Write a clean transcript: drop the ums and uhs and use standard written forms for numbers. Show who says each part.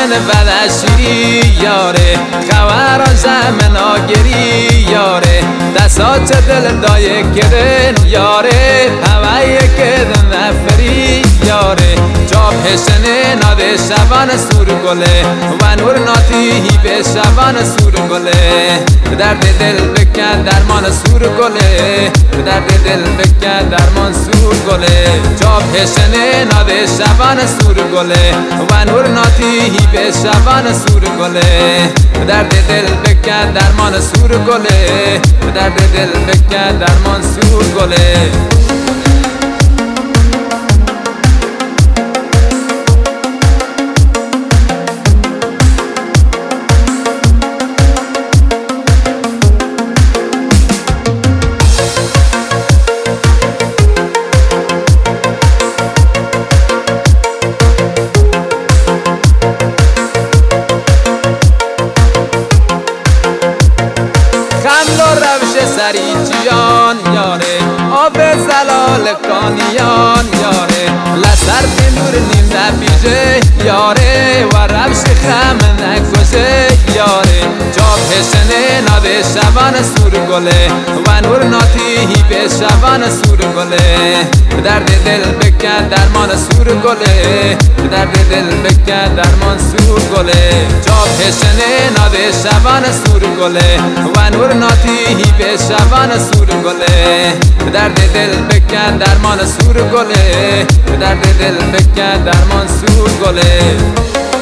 Speaker 1: من بدشیری یاره خبر زمن آگری یاره دستات دل دای کردن یاره هوایی کردن نفری یاره جاب هشنه ناده شبان سور گله و نور ناتی به شبان سور گله درد دل بکن درمان سور گله درد دل بکن درمان سور گله جاب هشنه ناده شبان سور گله و نور ناتی به شبان سور گله درد دل بکن درمان سور گله درد دل بکن درمان سور گله سری جیان یاره آب زلال کانیان یاره لسر بنور نیم نبیجه یاره و روش خم نکشه یاره جاب هشنه ناده شبان سور گله و نور ناتی به شبان سور گله درد دل بکن درمان سور گله درد دل بکن درمان سور گله جاب هشنه ناده شبان سور گله و نور ناتی به شبان سور گله درد دل بکن درمان سور گله درد دل بکن درمان سور گله